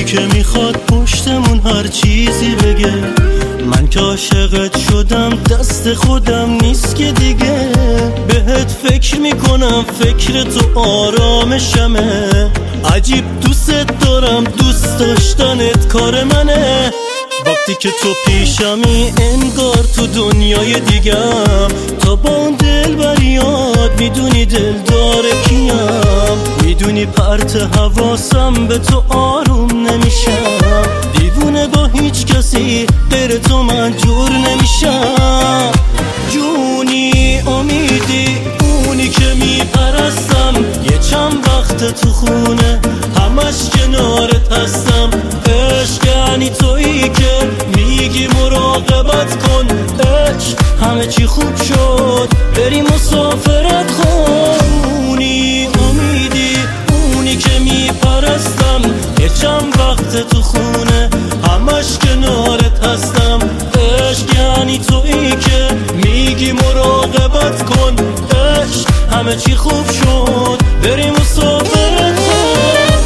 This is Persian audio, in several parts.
که میخواد پشتمون هر چیزی بگه. من که عاشقت شدم دست خودم نیست که دیگه. بهت فکر میکنم فکر تو آرامشمه. عجیب دوست دارم دوست داشتنت کار منه. وقتی که تو پیشمی انگار تو دنیای دیگم. تا با اون دل بریاد میدونی دل داره کیم. میدونی پرت حواسم به تو آروم نمیشم. دیوونه با هیچ کسی غیر تو من جور نمیشم. جونی امیدی اونی که میپرستم. یه چند وقت تو خونه همش کنارت هستم. عشق یعنی تویی که میگی مراقبت کن. عشق همه چی خوب شد بریم مسافرت خونی. امیدی اونی که میپرستم. یه چند وقت تو خونه همش کنارت هستم. عشق یعنی تویی که میگی مراقبت کن. عشق همه چی خوب شد بریم مسافرت خون.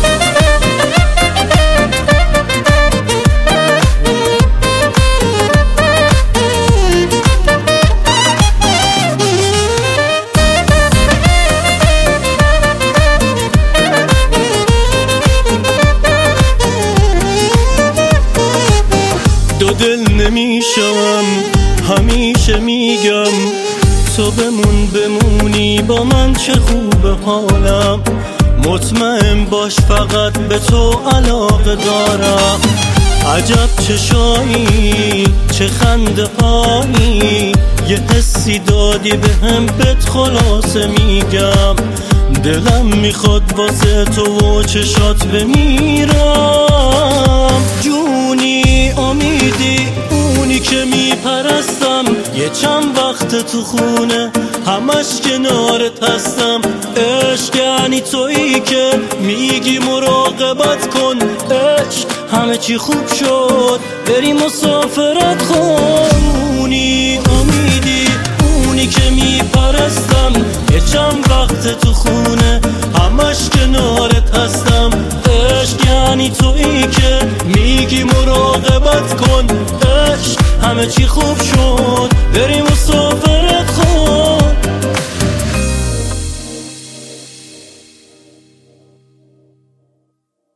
دو دل نمیشم همیشه میگم. تو بمونی با من چه خوب حالم. مطمئن باش فقط به تو علاقه دارم. عجب چشایی چه خنده هایی. یه حسی دادی بهم بهت خلاصه میگم. دلم میخواد واسه تو و چشات بمیرم. جونی امیدی اونی که میپرستم. یه چند وقت تو خونه همش کنارت هستم. عشق یعنی تویی که میگی مراقبت کن. عشق همه چی خوب شد بریم مسافرت خونی. امیدی اونی که میپرستم. یه چند وقت تو خونه همش کنارت هستم. عشق یعنی تویی که میگی مراقبت کن. عشق همه چی خوب شد بریم مسافرت.